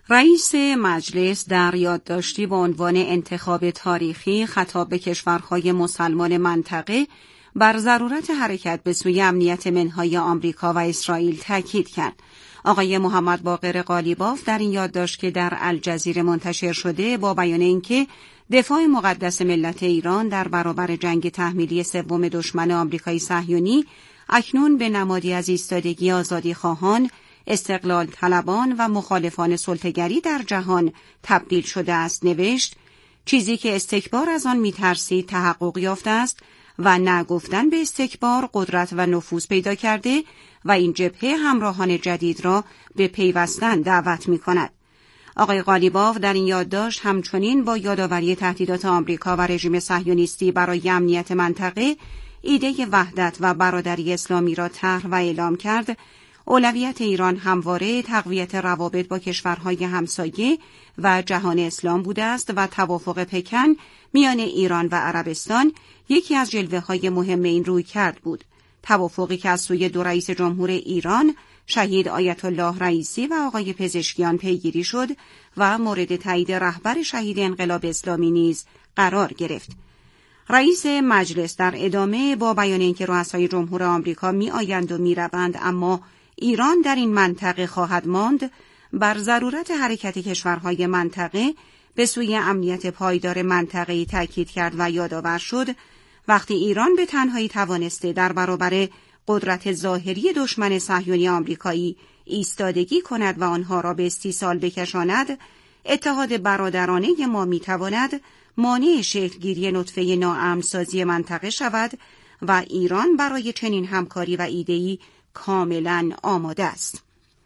رئیس مجلس در یادداشتی با عنوان انتخاب تاریخی خطاب به کشورهای مسلمان منطقه بر ضرورت حرکت به سوی امنیت منهای آمریکا و اسرائیل تاکید کرد. آقای محمد باقر قالیباف در این یادداشت که در الجزیره منتشر شده با بیان اینکه دفاع مقدس ملت ایران در برابر جنگ تحمیلی سوم دشمن آمریکایی صهیونی اکنون به نمادی از ایستادگی آزادیخواهان، استقلال طلبان و مخالفان سلطه‌گری در جهان تبدیل شده است، نوشت: چیزی که استکبار از آن می‌ترسید تحقق یافته است و نگفتن به استکبار قدرت و نفوذ پیدا کرده و این جبهه همراهان جدید را به پیوستن دعوت می‌کند. آقای قالیباف در این یادداشت همچنین با یادآوری تهدیدات آمریکا و رژیم صهیونیستی برای امنیت منطقه، ایده وحدت و برادری اسلامی را طرح و اعلام کرد. اولویت ایران همواره تقویت روابط با کشورهای همسایه و جهان اسلام بوده است و توافق پکن میان ایران و عربستان یکی از جلوه‌های مهم این رویکرد بود. توافقی که از سوی دو رئیس جمهور ایران، شهید آیت الله رئیسی و آقای پزشکیان پیگیری شد و مورد تایید رهبر شهید انقلاب اسلامی نیز قرار گرفت. رئیس مجلس در ادامه با بیان اینکه رؤسای جمهور آمریکا می‌آیند و می‌روند اما ایران در این منطقه خواهد ماند، بر ضرورت حرکت کشورهای منطقه به سوی امنیت پایدار منطقه‌ای تاکید کرد و یادآور شد وقتی ایران به تنهایی توانسته در برابر قدرت ظاهری دشمن صهیونی آمریکایی ایستادگی کند و آنها را به استیصال بکشاند، اتحاد برادرانه ما می‌تواند مانع شکلگیری نطفه ناامن‌سازی منطقه شود و ایران برای چنین همکاری و ایده‌ای کاملا آماده است.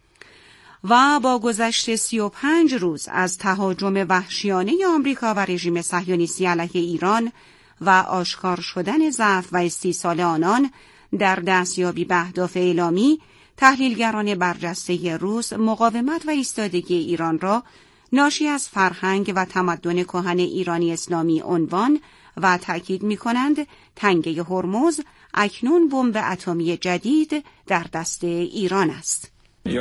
و با گذشت 35 روز از تهاجم وحشیانه آمریکا و رژیم صهیونیستی علیه ایران و آشکار شدن ضعف و استیصال آنان در دستیابی به اهداف اعلامی، تحلیلگران برجسته روس مقاومت و ایستادگی ایران را ناشی از فرهنگ و تمدن کهن ایرانی اسلامی عنوان و تأکید می‌کنند تنگه هرمز اکنون بمب اتمی جدید در دست ایران است.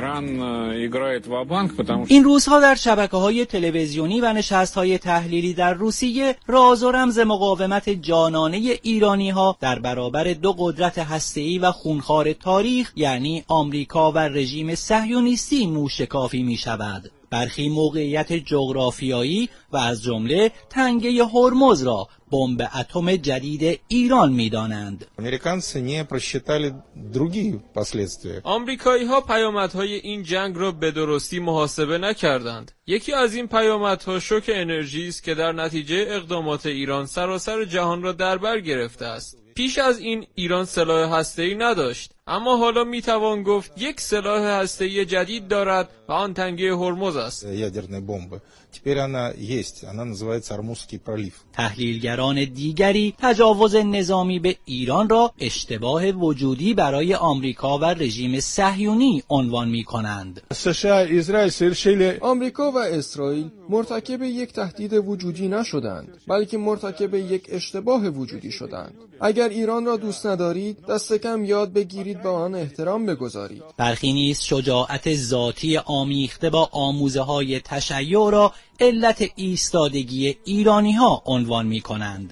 این روزها در شبکه‌های تلویزیونی و نشست‌های تحلیلی در روسیه راز و رمز مقاومت جانانه ایرانی‌ها در برابر دو قدرت هسته‌ای و خونخوار تاریخ یعنی آمریکا و رژیم صهیونیستی موشکافی می‌شود. برخی موقعیت جغرافیایی و از جمله تنگه هرمز را بمب اتم جدید ایران می‌دانند. آمریکایی‌ها پیامدهای این جنگ را به درستی محاسبه نکردند. یکی از این پیامدها شوک انرژی است که در نتیجه اقدامات ایران سراسر جهان را در بر گرفته است. پیش از این ایران سلاح هسته‌ای نداشت، اما حالا میتوان گفت یک سلاح هسته‌ای جدید دارد و آن تنگه هرمز است. تحلیلگران دیگری تجاوز نظامی به ایران را اشتباه وجودی برای آمریکا و رژیم صهیونی عنوان می‌کنند. آمریکا و اسرائیل مرتکب یک تهدید وجودی نشدند، بلکه مرتکب یک اشتباه وجودی شدند. اگر ایران را دوست ندارید، دست کم یاد بگیرید به آن احترام بگذارید. برخی نیز شجاعت ذاتی آمیخته با آموزه‌های تشیع را علت ایستادگی ایرانی‌ها عنوان می‌کنند.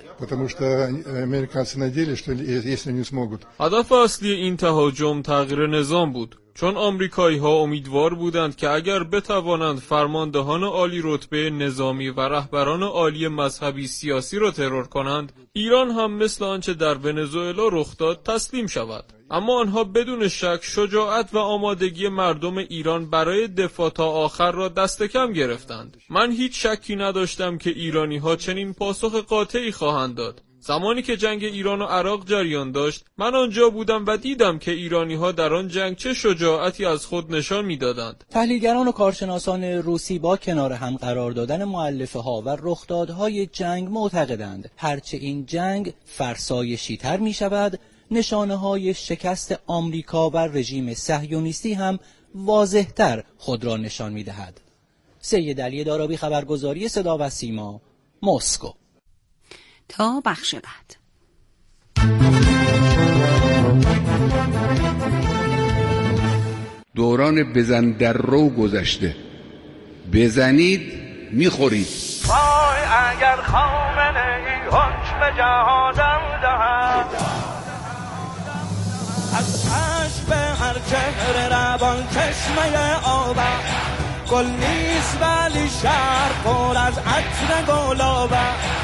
هدف اصلی این تهاجم تغییر نظام بود، چون آمریکایی‌ها امیدوار بودند که اگر بتوانند فرماندهان عالی رتبه نظامی و رهبران عالی مذهبی سیاسی را ترور کنند، ایران هم مثل آنچه در ونزوئلا رخ داد تسلیم شود. اما آنها بدون شک شجاعت و آمادگی مردم ایران برای دفاع تا آخر را دست کم گرفتند. من هیچ شکی نداشتم که ایرانی‌ها چنین پاسخ قاطعی خواهند داد. زمانی که جنگ ایران و عراق جریان داشت، من آنجا بودم و دیدم که ایرانی‌ها در آن جنگ چه شجاعتی از خود نشان می‌دادند. تحلیلگران و کارشناسان روسی با کنار هم قرار دادن مؤلفه‌ها و رخدادهای جنگ معتقدند هرچه این جنگ فرسایشی‌تر می‌شود، نشانه‌های شکست آمریکا و رژیم صهیونیستی هم واضح‌تر خود را نشان می‌دهد. سید علی دارابی، خبرگزاری صدا و سیما، مسکو. تا بخش بعد. دوران بزن در رو گذشته. بزنید میخورید. وای اگر خامنه ای حکم جهادم دهد، از چشم هر چهره روان چشمه آب، گل نیست ولی شهر پر از عطر گلابه،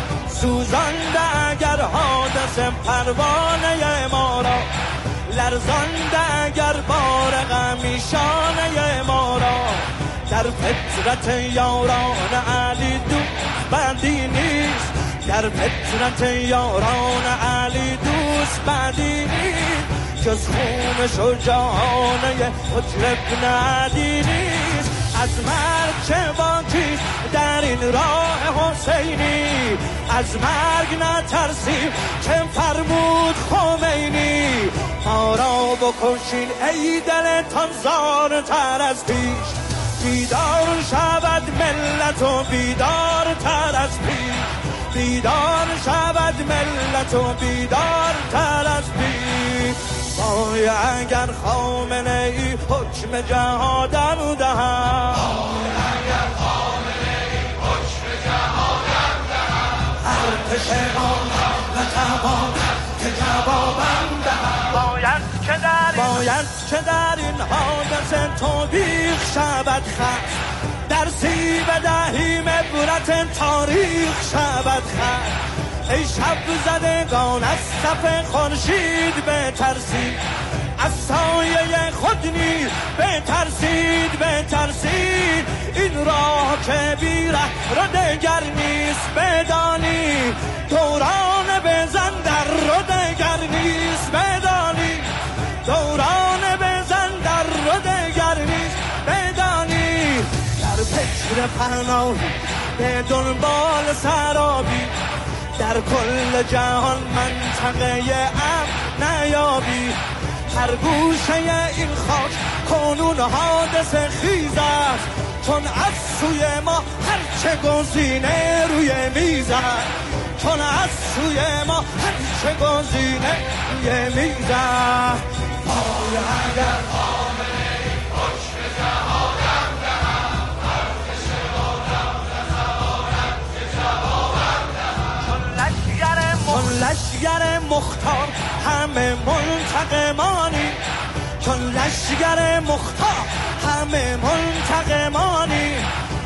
سوزانده اگر حادثه پروانه ما را، لرزانده اگر بار غمی شانه ما را، در فطرت یاران علی دوست بندی نیست، در فطرت یاران علی دوست بندی نیست، جز خون شجاعانه حجر ابن عدی نیست. از مرگ چه باکیست در این راه حسینی، از مرگ نترسیم چه فرمود خمینی، ما را بکشین ای دلتان زارتر از پیش، بیدار شود ملت و بیدار تر از پیش، بیدار شود ملت و بیدار تر از پیش. وای اگر خامنه ای حکم جهادم دهد، وای اگر خامنه ای حکم جهادم دهد، ارتش آنها نتواند که جوابم دهد، باید که در این حادثه توبیخ شود خست، درسی بدهیم عبرت تاریخ شود خست. ای شب زدگان از صف خورشید بترسید، از سایه خود نیز بترسید بترسید، این راه که بی ره رو دگر نیست بدانی، دوران بزن در رو دگر نیست بدانی، دوران بزن در رو دگر نیست بدانی، در فکر پناهی به دنبال سرابی، در کل جهان منطقه امن نیابی، هر گوشه این خاک کنون حادثه خیز است، چون از سوی ما هرچه گزینه روی میز است، چون از سوی ما هرچه گزینه روی میز است. وای اگر خامنه ای حکم جهادم دهد، ارتش آدم نتواند که جوابم دهد، چون لشگر مختار همه منتقمانی، چون لشگر مختار همه منتقمانی،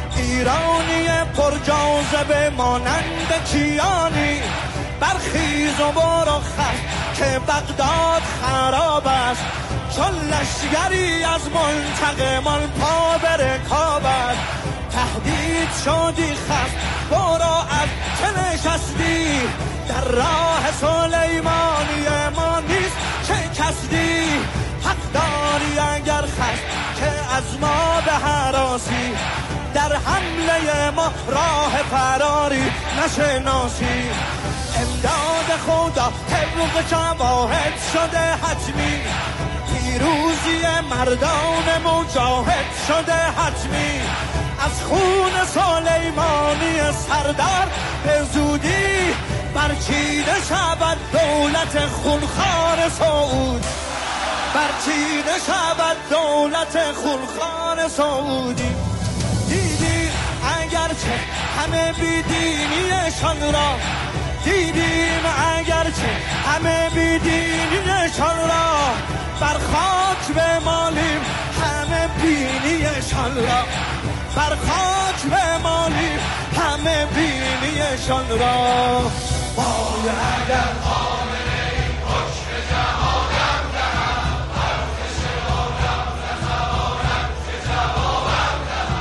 ایرانی پر جاذبه مانند کیانی، برخیز و برو خط که بغداد خراب است، چون لشگری از منتقمان پا به رکاب است، تهدید شدی خست برو از چه نشستی، در راه سلیمانی ما نیست چه کسدی، حق داری اگر خست که از ما به هراسی، در حمله ما راه فراری نشناسی، امداد خدا طبق شواهد شده حتمی، پیروزی مردان مجاهد شده حتمی، از خون سلیمانی سردار به زودی برچیده شود دولت خونخوار سعود، برچیده شود دولت خونخوار سعودی. دیدی اگرچه همه بیدینیشان را، دیدیم اگرچه همه بیدینیشان را، بر خاک بمالیم همه بینیشان را، بر خاک بمالیم همه بینیشان را. وای اگر خامنه ای حکم جهادم دهد، ارتش آدم نتواند که جوابم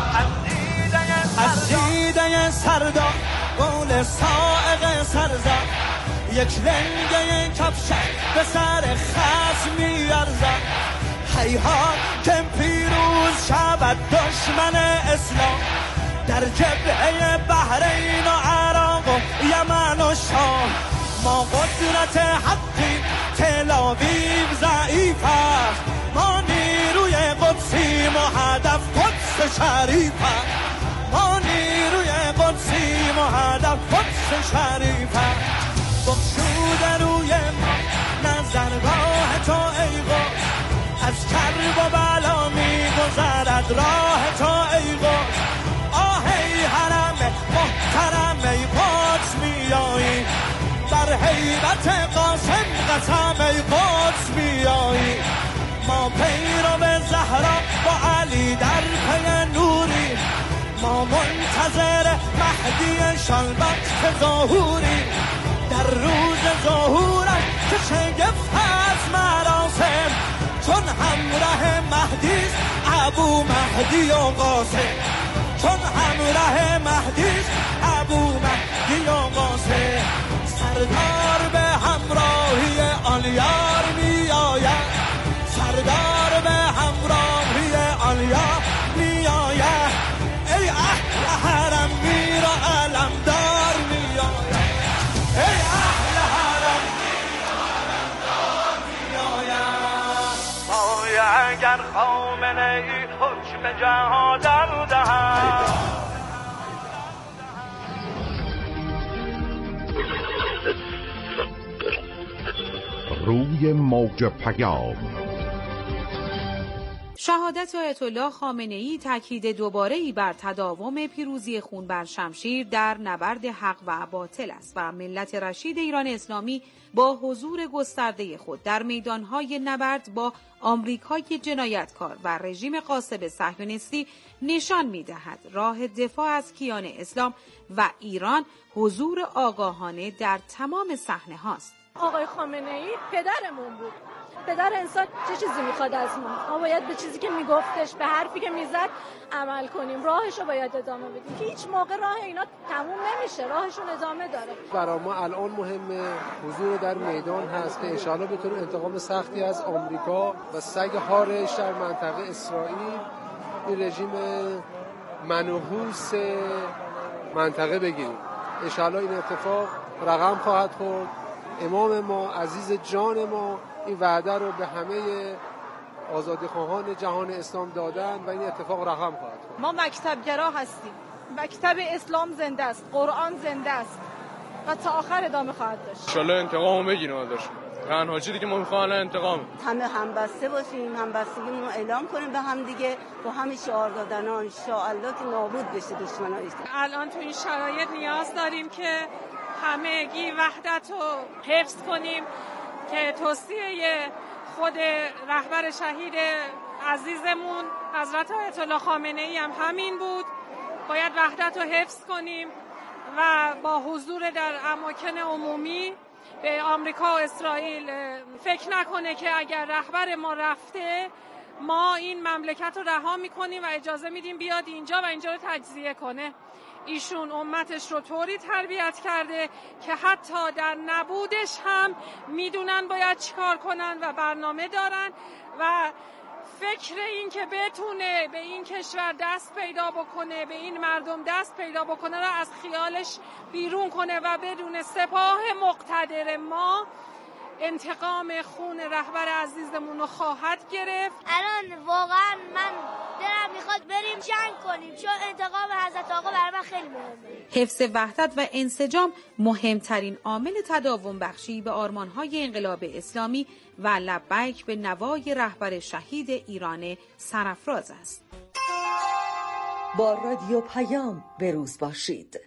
دهد، از دیده سردار گل صاعق سرزد، یک لنگه کفشک به سر خصم میارزد، هیهات که پیروز شود دشمن اسلام، در جبهه بحرین و عراق و یمن و شام، ما قدرت حقی تل‌آویو ضعیف است، ما نیروی قدسیم و هدف قدس شریف است، ما نیروی قدسیم و هدف قدس شریف است، بخشوده روی ما نظرگاه تو ای قدس، از کرب و بلا می گذرد راه تو ای قدس، هیبت قاسم قسم ای قدس بیایی، ما پیرو زهرا با علی در پی نوری، ما منتظر مهدی شلبت ظهوری، در روز ظهورش که شگفت از مراسم، چون همراه مهدیست ابو مهدی و قاسم، چون همراه مهدیست ابو مهدی و قاسم، سردار به همراهی آن یار می آید، سردار به همراهی آن یار می آید، ای اهل حرم میر و علمدار می آید، ای اهل حرم میر و علمدار می آید. اگر خامنه ای حکم جهاد دهد، روی موج پیام. شهادت آیت الله خامنه‌ای تاکید دوباره‌ای بر تداوم پیروزی خون بر شمشیر در نبرد حق و باطل است و ملت رشید ایران اسلامی با حضور گسترده خود در میدانهای نبرد با آمریکای جنایتکار و رژیم غاصب صهیونیستی نشان می‌دهد راه دفاع از کیان اسلام و ایران حضور آگاهانه در تمام صحنه هاست. آقای خامنه‌ای پدرمون بود. پدر انسان چه چیزی میخواد از ما باید به چیزی که میگفتش، به حرفی که میزد عمل کنیم، راهشو باید ادامه بدیم که هیچ موقع راه اینا تموم نمیشه، راهشون ادامه داره. برای ما الان مهمه حضور در میدان هست که انشاءالله بتونیم انتقام سختی از آمریکا و سگ هارش در منطقه اسرائیل، این رژیم منحوس منطقه بگیریم. انشاءالله این اتفاق رقم خواهد خورد. امام ما، عزیز جان ما، این وعده رو به همه آزادیخواهان جهان اسلام دادن و این اتفاق رقم خواهد خورد. ما مکتبگرا هستیم، مکتب اسلام زنده است، قرآن زنده است و تا آخر ادامه خواهد داشت. ان شاءالله انتقامو بگیریم ازش. تنها چیزی که ما می‌خوایم انتقام. همه همبسته باشیم، همبستگیمون رو اعلام کنیم به هم دیگه، با همین شعار دادن ان شاءالله که نابود بشه دشمنای. الان تو این شرایط نیاز داریم که همگی وحدت رو حفظ کنیم که توصیه خود رهبر شهید عزیزمون حضرت آیت الله خامنه‌ای هم همین بود. باید وحدت رو حفظ کنیم و با حضور در اماکن عمومی به آمریکا و اسرائیل فکر نکنه که اگر رهبر ما رفته ما این مملکت رو رها می‌کنیم و اجازه میدیم بیاد اینجا و اینجا رو تجزیه کنه. ایشون امتش رو طوری تربیت کرده که حتی در نبودش هم میدونن باید چیکار کنن و برنامه دارن و فکر این که بتونه به این کشور دست پیدا بکنه، به این مردم دست پیدا بکنه را از خیالش بیرون کنه و بدون سپاه مقتدر ما انتقام خون رهبر عزیزمون رو خواهد گرفت. الان واقعا من دلم میخواد بریم جنگ کنیم چون انتقام حضرت آقا برای من خیلی مهمه. حفظ وحدت و انسجام مهمترین عامل تداوم بخشی به آرمان‌های انقلاب اسلامی و لبیک به نوای رهبر شهید ایران سرافراز است. با رادیو پیام بروز باشید.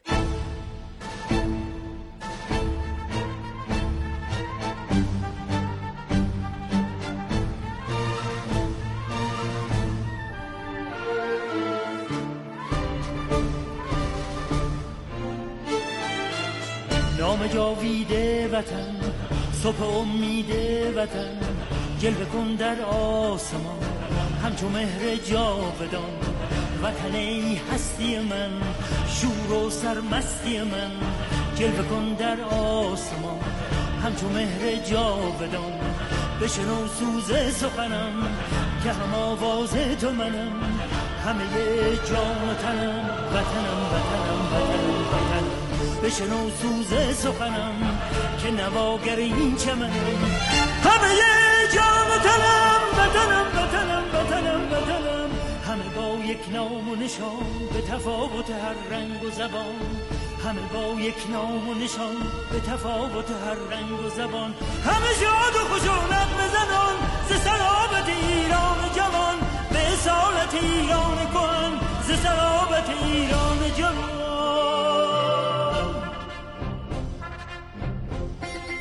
نام جاویده وطن، صبح امید وطن، جلوه کن در آسمان همچو مهر جاودان. وطن ای هستی من، شور و سرمستی من، جلوه کن در آسمان همچو مهر جاودان. بشنو سوز سخنم که هم آواز تو منم، همه جان و تنم وطنم وطنم وطنم وطنم. بشنو سوز سخنم که نواگر این چمنم، همه جان و تنم وطنم وطنم وطنم وطنم. همه با یک نام و نشان به تفاوت هر رنگ و زبان، همه با یک نام و نشان به تفاوت هر رنگ و زبان. همه شاد و خوش و نغمه زنان ز صلابت ایران جوان، به اصالت ایران کهن ز صلابت ایران جوان.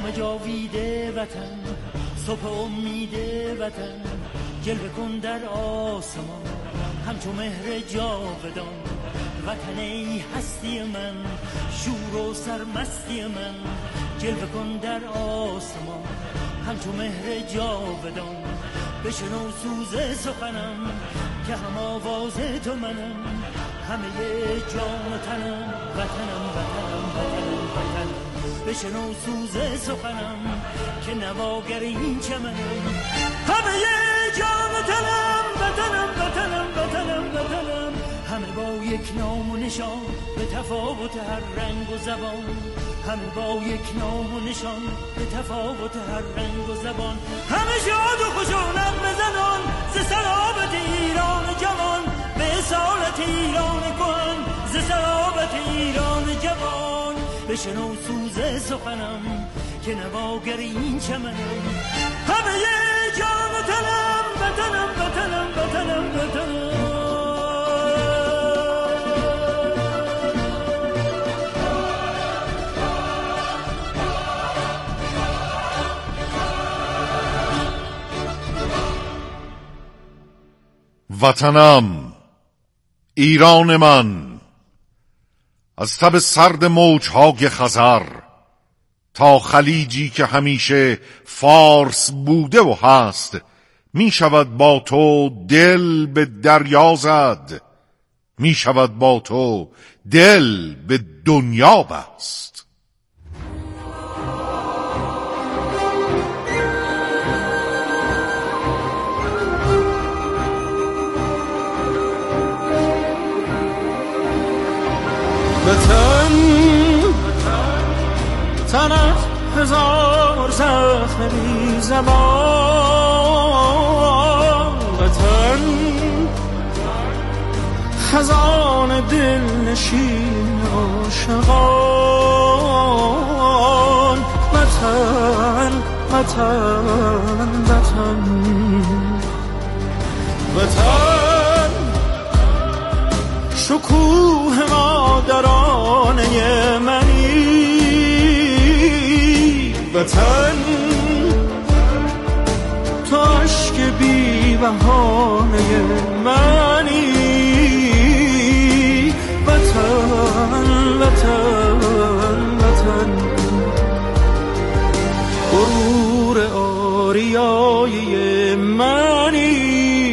نام جاویده وطن، صبح امید وطن، جلوه کن در آسمان همچون مهر جاودان. وطن ای هستی من، شور و سرمستی من، جلوه کن در آسمان همچون مهر جاودان. بشنو سوز سخنم که هم آواز تو منم، همه جان و تنم وطنم وطنم وطنم وطنم. بشنو سوز سخنم که نواگر این چمنم، همه جان و تنم وطنم وطنم وطنم وطنم. همه با یک نام و نشان به تفاوت هر رنگ و زبان، همه با یک نام و نشان به تفاوت هر رنگ و زبان. همه شاد و خوش و نغمه زنان ز سلامت ایران جوان، به اصالت ایران کهن ز سلامت ایران جوان. بشنو سوز سخنم که نواگر این چمنم، همه جان و تنم وطنم وطنم وطنم وطنم. وطنم، ایران من، از تب سرد موجهای خزر تا خلیجی که همیشه فارس بوده و هست، می شود با تو دل به دریا زد، می شود با تو دل به دنیا بست. وطن تنت هزار زخم بی زبان، وطن خزان دل نشین عاشقان. وطن وطن وطن وطن شکوه مادرانه منی، وطن تو عشق بی بهانه منی. وطن وطن وطن غرور آریایی منی،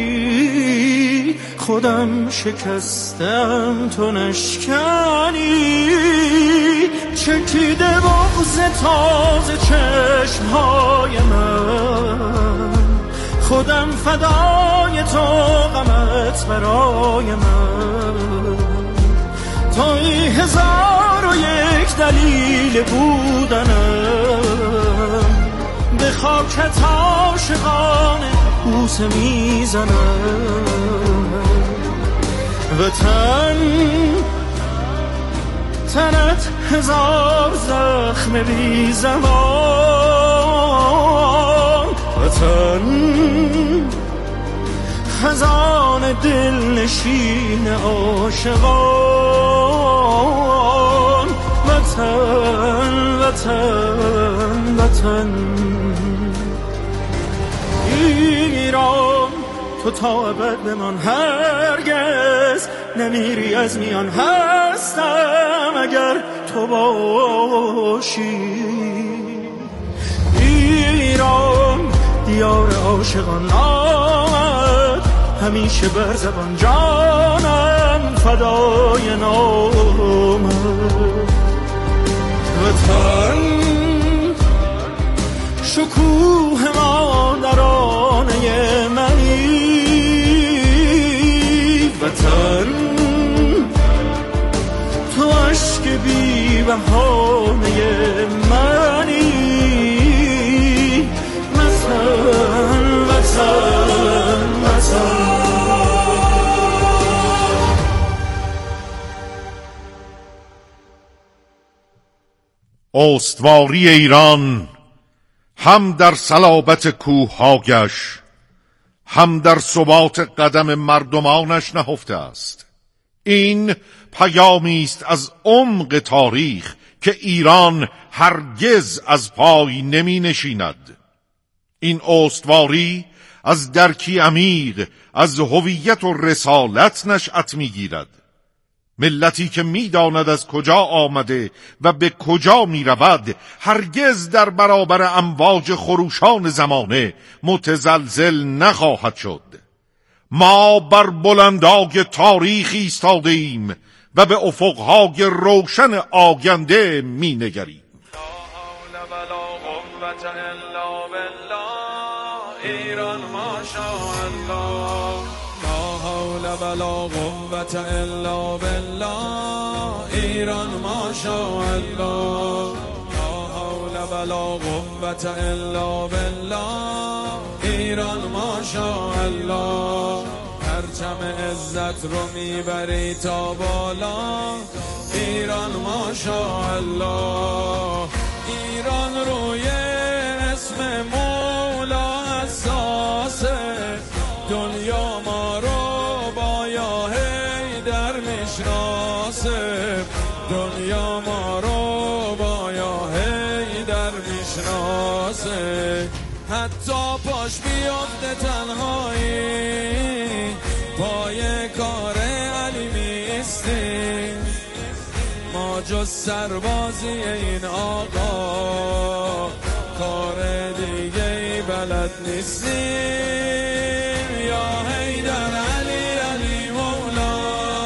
خودم شکستم تو نشکنی. چکیده بغض تازه چشمهای من، خودم فدای تو غمت برای من. توی 1001 دلیل بودنم، به خاکت عاشقانه بوسه میزنم. وطن تنت هزار زخم بی زبان، وطن خزان دل نشین عاشقان. وطن وطن وطن ایران، تو تا ابد بمان، هرگز نمیری از میان. هستم اگر تو باشی. ایران دیار عاشقان، آمد همیشه بر زبان، جانم فدای نامت. وطن شکوه مادرانه منی، وطن تو عشق بی بهانه منی. وطن وطن وطن استواری ایران هم در صلابت کوه‌هایش، هم در ثبات قدم مردمانش نهفته است. این پیامی است از عمق تاریخ که ایران هرگز از پای نمی نشیند. این استواری از درکی عمیق از هویت و رسالت نشأت می گیرد. ملتی که می داند از کجا آمده و به کجا می رود هرگز در برابر امواج خروشان زمانه متزلزل نخواهد شد. ما بر بلندای تاریخ ایستاده ایم و به افقهای روشن آینده می نگریم. ایران ماشاءالله، لا حول ولا قوة الا بالله. ایران ماشاءالله، لا حول ولا قوة الا بالله. ایران ماشاءالله، پرچم عزت رو میبری تا بالا. ایران ماشاءالله، ایران روی اسم مولا اساسه. دنیا ما رو با یا حیدر میشناسه. دنیا ما رو با یا حیدر میشناسه. حتی پاش بیفته تنهایی پای کار علی میستیم. ما جز سربازی این آقا کار دیگه ای بلد نیستیم. یا حیدر علی علی مولا،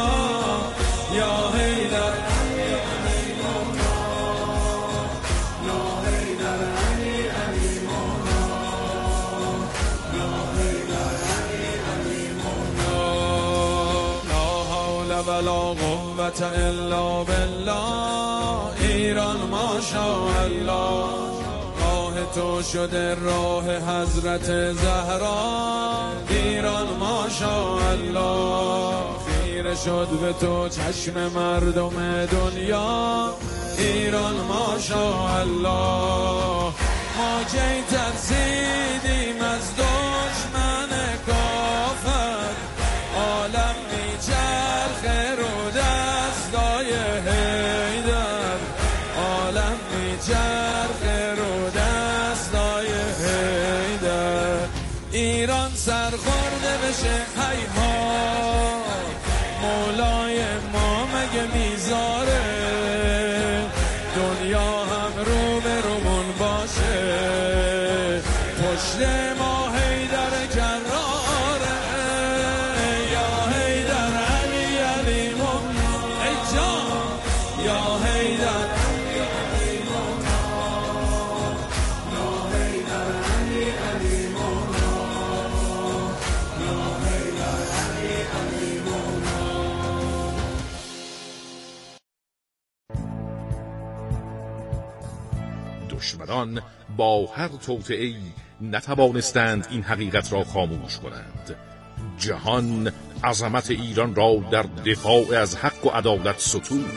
یا حیدر علی علی مولا، یا حیدر علی علی مولا، یا حیدر علی علی مولا. لا حول ولا قوة الا بالله. ایران ماشاءالله، تو شده راه حضرت زهرا. ایران ماشاءالله، خیره شد به تو چشم مردم دنیا. ایران ماشاءالله، ما کی ترسیدیم از دشمن کافر. عالم میچرخه رو دستای حیدر. عالم میچرخه رو دستای حیدر. ایران سرخورده بشه هیها، مولای ما مگه میذاره دنیا هم رو به رومون باشه. پشت ما حیدر کراره. یا حیدر علی علی مولا، ای جان یا حیدر علی علی مولا، یا حیدر علی علی مولا، یا حیدر علی علی مولا. دشمنان با هر توطئه‌ای نتوانستند این حقیقت را خاموش کنند. جهان عظمت ایران را در دفاع از حق و عدالت ستود.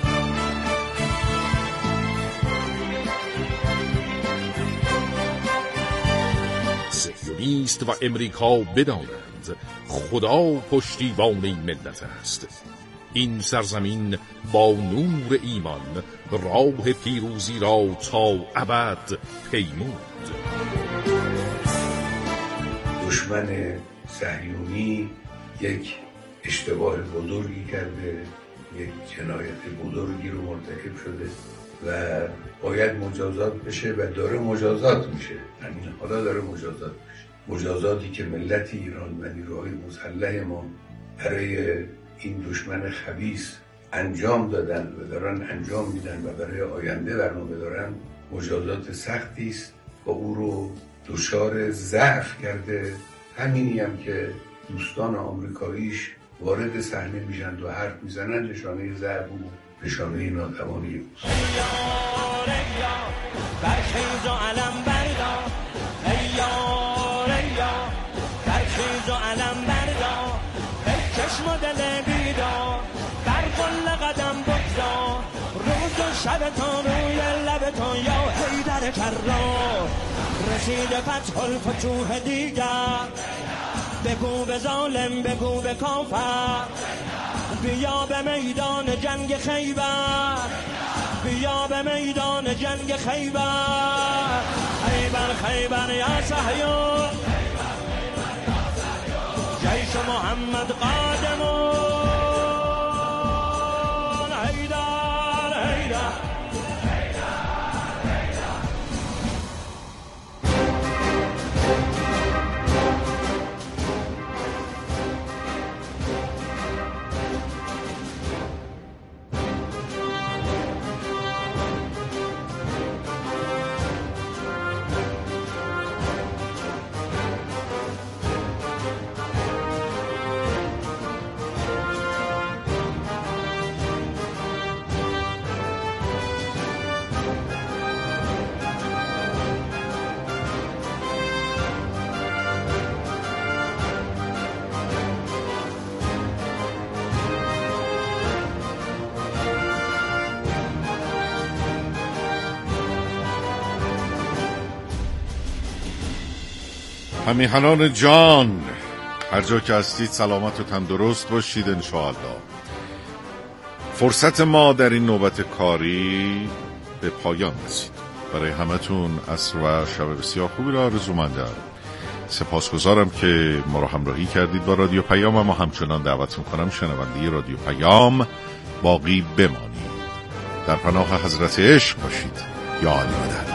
صهیونیست و امریکا بدانند خدا پشتیبان این ملت است. این سرزمین با نور ایمان راه پیروزی را تا ابد پیمود. دشمن صهیونی یک اشتباه بزرگی کرده، یک جنایت بزرگی رو مرتکب شده و باید مجازات بشه و داره مجازات میشه. همین حالا داره مجازات میشه. مجازاتی که ملت ایران و نیروهای مسلح ما برای این دشمن خبیث انجام دادن و دارن انجام میدن و برای آینده برنامه دارن مجازات سختی است و او رو دچار ضعف کرده. همینی هم که دوستان آمریکاییش وارد صحنه میشن و حرف میزنن نشانه ضعف و نشانه ناتوانی بود. برخیز و علم بردار، برخیز و علم بردار، بکش مدل بیدار، بر کل قدم بگذار، روز و شب تا روی لب تو یا حیدر کرار. رسید فتح الفتوح دیگر، بگو به ظالم بگو به کافر، بیا به میدان جنگ خیبر. بیا به میدان جنگ خیبر، خیبر خیبر یا صهیون، جیش محمد قادمون، حیدر حیدر. همیهنان جان، هر جا که هستید سلامت و تندرست باشید انشاءالله. فرصت ما در این نوبت کاری به پایان رسید. برای همتون عصر و شب بسیار خوبی را آرزومندم. سپاسگزارم که ما را همراهی کردید با رادیو پیام. اما همچنان دعوت میکنم شنونده رادیو پیام باقی بمانید. در پناه حضرت عشق باشید. یا علی مدد.